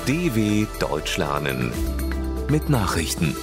DW Deutsch lernen mit Nachrichten.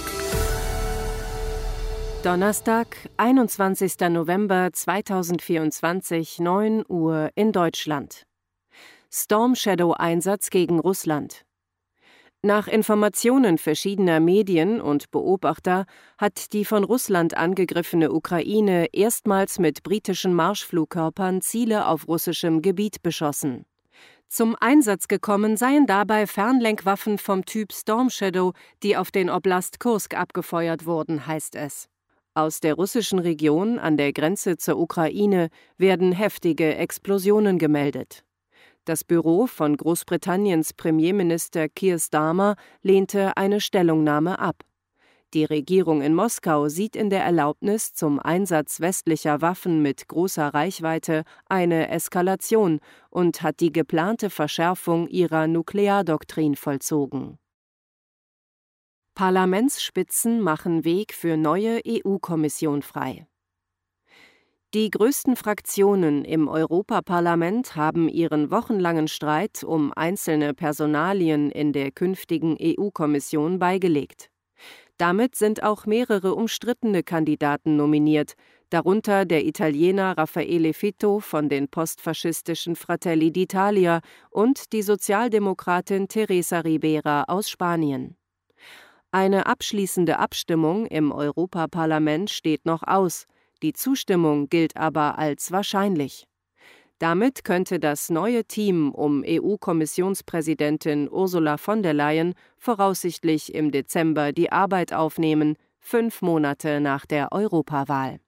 Donnerstag, 21. November 2024, 9 Uhr in Deutschland. Storm Shadow-Einsatz gegen Russland. Nach Informationen verschiedener Medien und Beobachter hat die von Russland angegriffene Ukraine erstmals mit britischen Marschflugkörpern Ziele auf russischem Gebiet beschossen. Zum Einsatz gekommen seien dabei Fernlenkwaffen vom Typ Storm Shadow, die auf den Oblast Kursk abgefeuert wurden, heißt es. Aus der russischen Region an der Grenze zur Ukraine werden heftige Explosionen gemeldet. Das Büro von Großbritanniens Premierminister Keir Starmer lehnte eine Stellungnahme ab. Die Regierung in Moskau sieht in der Erlaubnis zum Einsatz westlicher Waffen mit großer Reichweite eine Eskalation und hat die geplante Verschärfung ihrer Nukleardoktrin vollzogen. Parlamentsspitzen machen Weg für neue EU-Kommission frei. Die größten Fraktionen im Europaparlament haben ihren wochenlangen Streit um einzelne Personalien in der künftigen EU-Kommission beigelegt. Damit sind auch mehrere umstrittene Kandidaten nominiert, darunter der Italiener Raffaele Fitto von den postfaschistischen Fratelli d'Italia und die Sozialdemokratin Teresa Ribera aus Spanien. Eine abschließende Abstimmung im Europaparlament steht noch aus, die Zustimmung gilt aber als wahrscheinlich. Damit könnte das neue Team um EU-Kommissionspräsidentin Ursula von der Leyen voraussichtlich im Dezember die Arbeit aufnehmen, 5 Monate nach der Europawahl.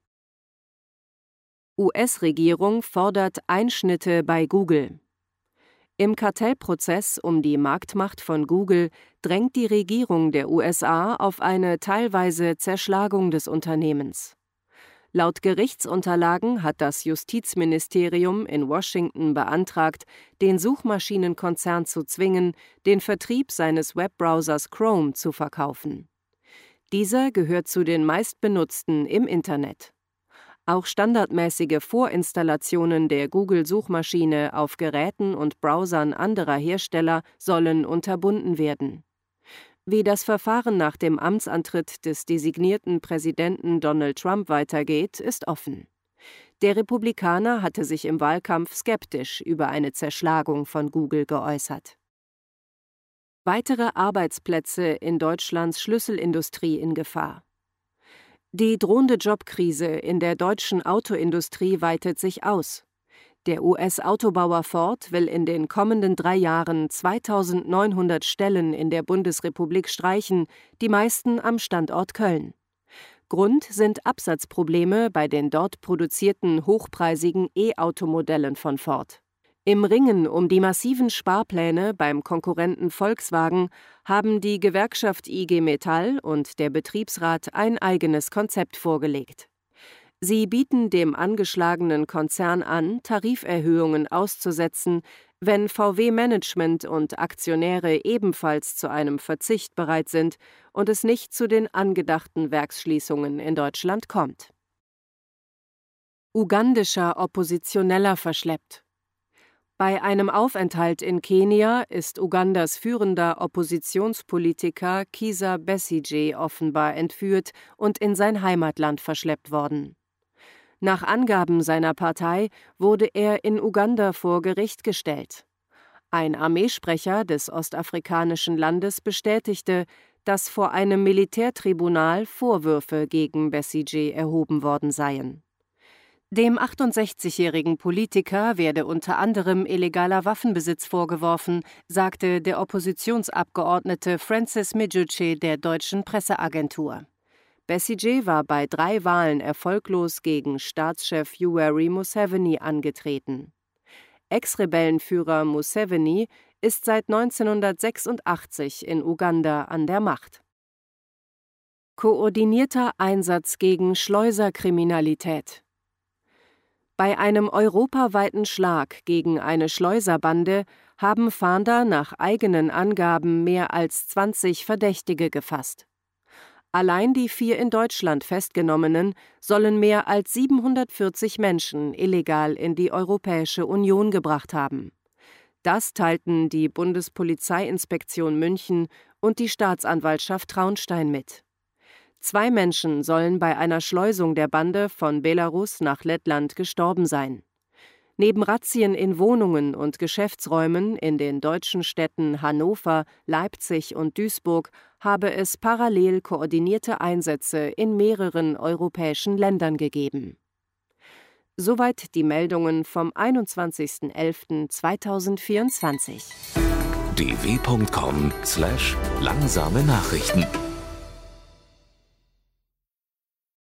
US-Regierung fordert Einschnitte bei Google. Im Kartellprozess um die Marktmacht von Google drängt die Regierung der USA auf eine teilweise Zerschlagung des Unternehmens. Laut Gerichtsunterlagen hat das Justizministerium in Washington beantragt, den Suchmaschinenkonzern zu zwingen, den Vertrieb seines Webbrowsers Chrome zu verkaufen. Dieser gehört zu den meistbenutzten im Internet. Auch standardmäßige Vorinstallationen der Google-Suchmaschine auf Geräten und Browsern anderer Hersteller sollen unterbunden werden. Wie das Verfahren nach dem Amtsantritt des designierten Präsidenten Donald Trump weitergeht, ist offen. Der Republikaner hatte sich im Wahlkampf skeptisch über eine Zerschlagung von Google geäußert. Weitere Arbeitsplätze in Deutschlands Schlüsselindustrie in Gefahr. Die drohende Jobkrise in der deutschen Autoindustrie weitet sich aus. Der US-Autobauer Ford will in den kommenden 3 Jahren 2.900 Stellen in der Bundesrepublik streichen, die meisten am Standort Köln. Grund sind Absatzprobleme bei den dort produzierten hochpreisigen E-Automodellen von Ford. Im Ringen um die massiven Sparpläne beim Konkurrenten Volkswagen haben die Gewerkschaft IG Metall und der Betriebsrat ein eigenes Konzept vorgelegt. Sie bieten dem angeschlagenen Konzern an, Tariferhöhungen auszusetzen, wenn VW-Management und Aktionäre ebenfalls zu einem Verzicht bereit sind und es nicht zu den angedachten Werksschließungen in Deutschland kommt. Ugandischer Oppositioneller verschleppt. Bei einem Aufenthalt in Kenia ist Ugandas führender Oppositionspolitiker Kizza Besigye offenbar entführt und in sein Heimatland verschleppt worden. Nach Angaben seiner Partei wurde er in Uganda vor Gericht gestellt. Ein Armeesprecher des ostafrikanischen Landes bestätigte, dass vor einem Militärtribunal Vorwürfe gegen Besigye erhoben worden seien. Dem 68-jährigen Politiker werde unter anderem illegaler Waffenbesitz vorgeworfen, sagte der Oppositionsabgeordnete Francis Mijuche der deutschen Presseagentur. Besigye war bei 3 Wahlen erfolglos gegen Staatschef Yoweri Museveni angetreten. Ex-Rebellenführer Museveni ist seit 1986 in Uganda an der Macht. Koordinierter Einsatz gegen Schleuserkriminalität. Bei einem europaweiten Schlag gegen eine Schleuserbande haben Fahnder nach eigenen Angaben mehr als 20 Verdächtige gefasst. Allein die 4 in Deutschland Festgenommenen sollen mehr als 740 Menschen illegal in die Europäische Union gebracht haben. Das teilten die Bundespolizeiinspektion München und die Staatsanwaltschaft Traunstein mit. 2 Menschen sollen bei einer Schleusung der Bande von Belarus nach Lettland gestorben sein. Neben Razzien in Wohnungen und Geschäftsräumen in den deutschen Städten Hannover, Leipzig und Duisburg habe es parallel koordinierte Einsätze in mehreren europäischen Ländern gegeben. Soweit die Meldungen vom 21.11.2024. dw.com/langsame Nachrichten